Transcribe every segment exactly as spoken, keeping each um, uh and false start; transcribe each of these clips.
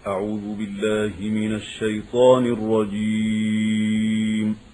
أعوذ بالله من الشيطان الرجيم.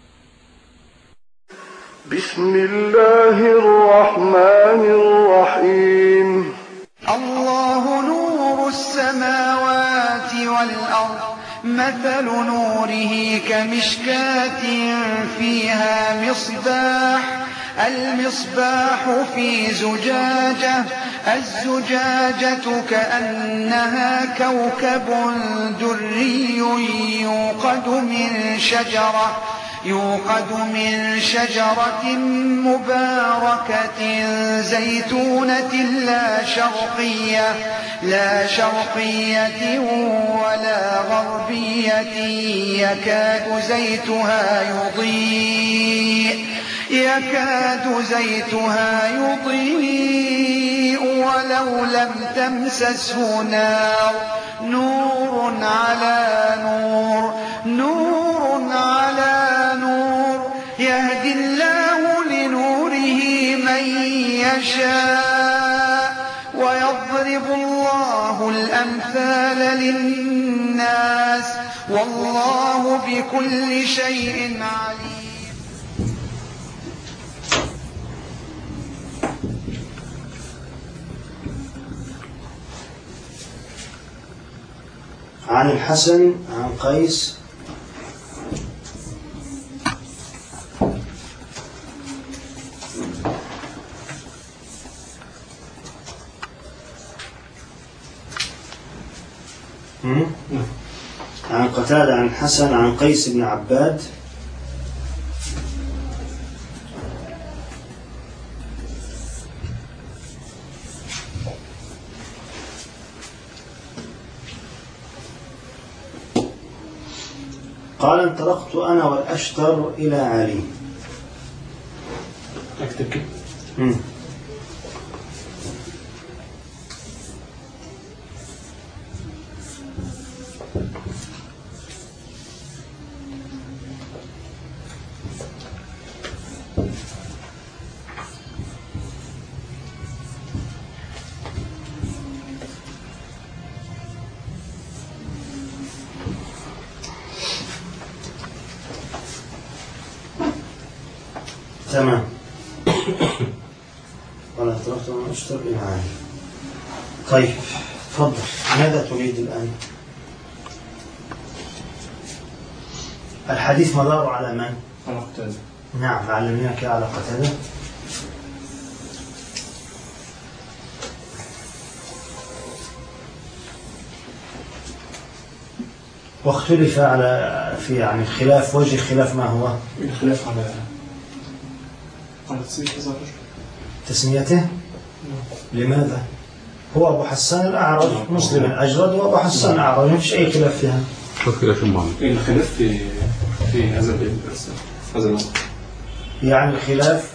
بسم الله الرحمن الرحيم. الله نور السماوات والأرض، مثل نوره كمشكاة فيها مصباح، المصباح في زجاجة، الزجاجة كأنها كوكب دري يوقد من شجرة يوقد من شجرة مباركة زيتونة لا شرقية لا شرقية ولا غربية يكاد زيتها يضيء يكاد زيتها يضيء ولو لم تمسسه نار، نور على نور نور على نور، يهدي الله لنوره من يشاء ويضرب الله الأمثال للناس والله بكل شيء عليم. عن الحسن عن قيس عن قتادة عن الحسن عن قيس بن عباد قال انطلقت أنا والأشتر إلى علي. أكتب كده. تمام. ولا تركت أن أشتر إلى علي. طيب تفضل، ماذا تريد الآن؟ الحديث مدار على من؟ على قتادة. نعم، علمناك على قتادة. واختلف على في يعني الخلاف، وجه الخلاف ما هو؟ الخلاف على على تسمية هذا الرجل. تسميته؟ لماذا؟ هو أبو حسان الأعرج مسلم الأجرد وأبو حسان الأعرج، ما فيش أي خلاف فيها. خلاف المعنى. الخلاف في في هذا هذا الموضوع. يعني الخلاف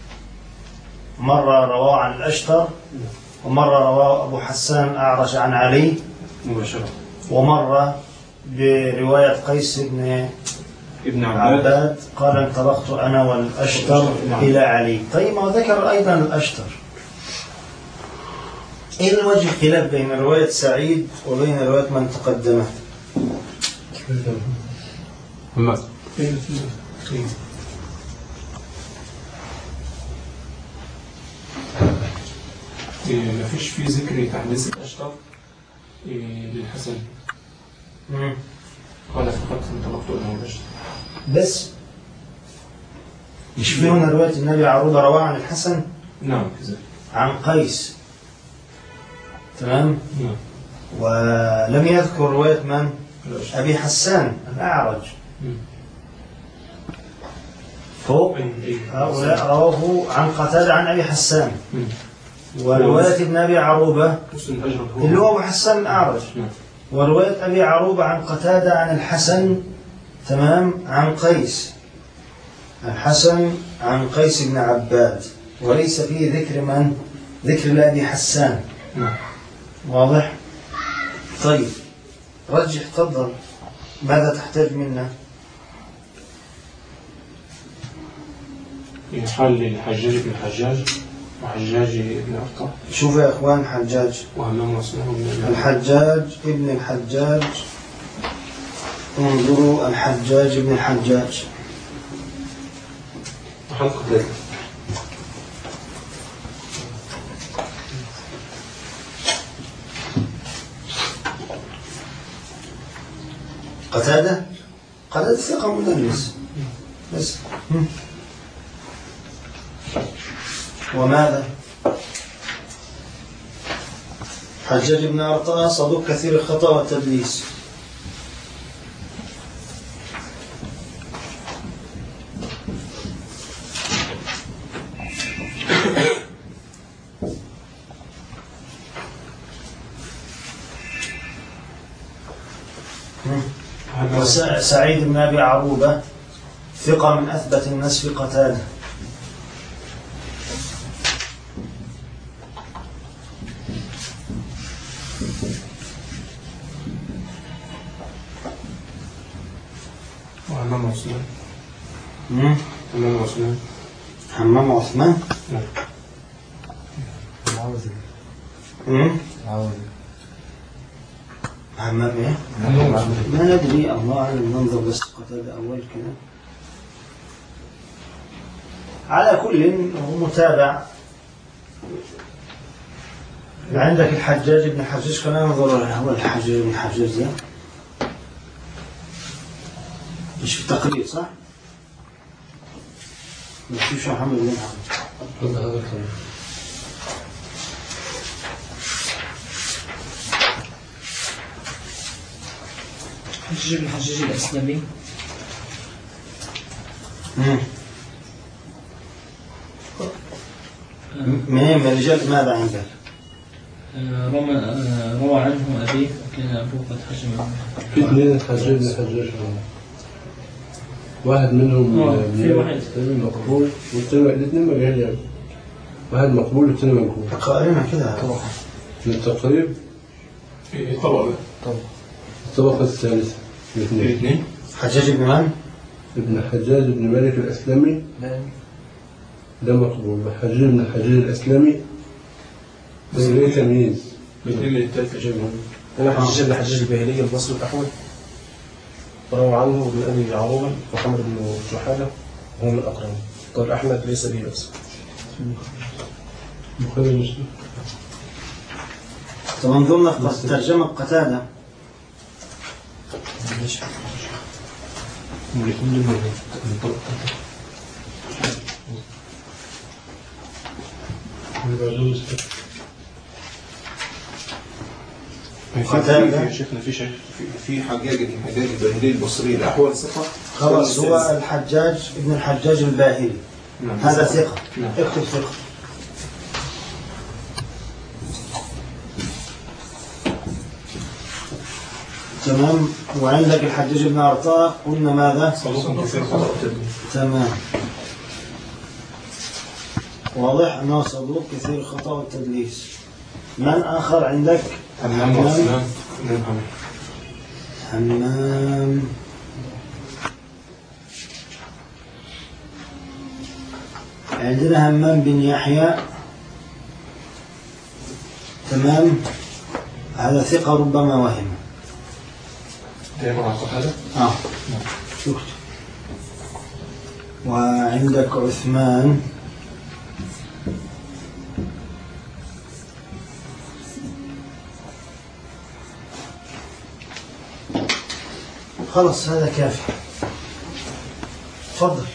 مرة رواه عن الأشتر، ومرة رواه أبو حسان الأعرج عن علي مباشرة، ومرة برواية قيس بن ابن عباد, عباد قال انطلقت أنا والأشتر إلى علي. طيب ما ذكر أيضا الأشتر. إيه الوجه خلاف بين رواية سعيد وبين رواية من تقدمه؟ ما ما فيش في ذكر تحديث الأشتر للحسن. قال فقط انطلقت أنا والأشتر بس. مش في هنا رواية النبي عروضة رواه عن الحسن؟ نعم كذلك. عن قيس. تمام؟ نعم. ولم يذكر رواية من؟ أبي حسان الأعرج. فوق هؤلاء رواه عن قتادة عن أبي حسان. ورواية ابن أبي عروبة اللي هو أبو حسان الأعرج. ورواية أبي عروبة عن قتادة عن الحسن، تمام، عن قيس. الحسن عن قيس بن عباد، وليس فيه ذكر من؟ ذكر لأبي حسان. واضح؟ طيب رجح، تفضل، ماذا تحتاج منا؟ في حال الحجاج بن الحجاج وحجاج بن أرطى. شوفوا يا إخوان، حجاج وهمام وعثمان. الحجاج ابن الحجاج، انظروا الحجاج ابن الحجاج. وحلقة ذلك قتادة قتادة ثقة مدلس بس. وماذا؟ حجاج بن أرطاة صدوق كثير الخطأ والتدليس. وسعيد بن أبي عروبة ثقة من أثبت الناس في قتادة. وهمام وعثمان. همام وعثمان. همام وعثمان. نعم. عاوز امم عاوز همام ايه؟ ما ندري، الله اعلم. ننظر بس قتادة اول كده. على كل هو متابع. عندك الحجاج بن الحجاج، خلينا ننظر هو الحجاج بن الحجاج ده مش في تقرير صح؟ مش في محمد بن محمد. هذا الكلام. حجاج بن الحجاج الأسلمي. امم من من رجال ماذا عندك؟ روى روى عنه أبيه، وكان أبوه قد حجم. في اثنين حجاج بن الحجاج، واحد منهم في واحد مقبول والثاني الاثنين مجهول يعني. واحد مقبول والثاني مجهول. قائلنا كده من التقريب في طبقة الطبقة الثالثة الاثنين. حجاج بن من؟ ابن حجاج بن مالك الأسلمي ده مقبول، وحجاج بن الحجاج الأسلمي بس ليه تمييز. الاثنين من الثالثة جايبهم. أنا حجاج بن حجاج الباهلي البصري الأحول، وروى عنه ابن أبي عروبة محمد بن جحالة وهو من الأقران. قال أحمد ليس به بأس. بخاري ومسلم. طب انظرنا في ترجمة قتادة. في شيخنا في شيخ في حجاج بن حجاج الباهلي البصري الأحول ثقة. خلاص هو الحجاج ابن الحجاج الباهلي. نعم. هذا ثقة. نعم. اكتب ثقة. تمام. وعندك الحجاج بن أرطاة قلنا ماذا؟ صدوق كثير خطأ. تمام. واضح أنه صدوق كثير الخطأ والتدليس. من آخر عندك؟ همام وعثمان. همام. عندنا همام بن يحيى. تمام. هذا ثقة ربما وهم. دائما على قتادة. آه. شكرا. وعندك عثمان. خلاص هذا كافي. تفضل.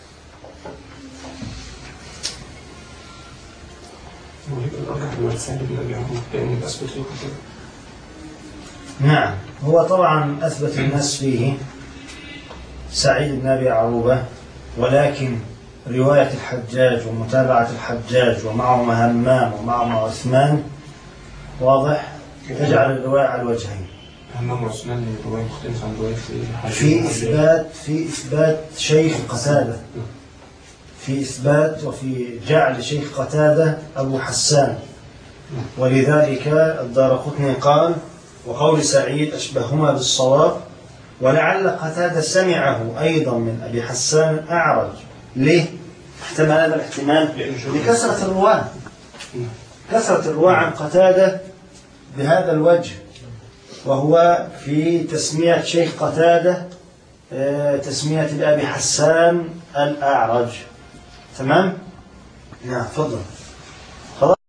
نعم. هو طبعا أثبت الناس فيه سعيد بن أبي عروبة، ولكن رواية الحجاج ومتابعة الحجاج ومعهم همام ومعهم عثمان واضح تجعل الرواية على الوجهين. همام وعثمان رواية مختلفة عن رواية في إثبات في إثبات شيخ قتادة، في إثبات وفي جعل شيخ قتادة أبو حسان، ولذلك الدارقطني قال وقول سعيد أشبههما بالصواب، ولعل قتادة سمعه أيضا من أبي حسان أعرج. ليه؟ احتمال هذا الاحتمال لكثرة الرواة، كثرة الرواة عن قتادة بهذا الوجه، وهو في تسمية شيخ قتادة تسمية الأبي حسان الأعرج. تمام؟ نعم، تفضل.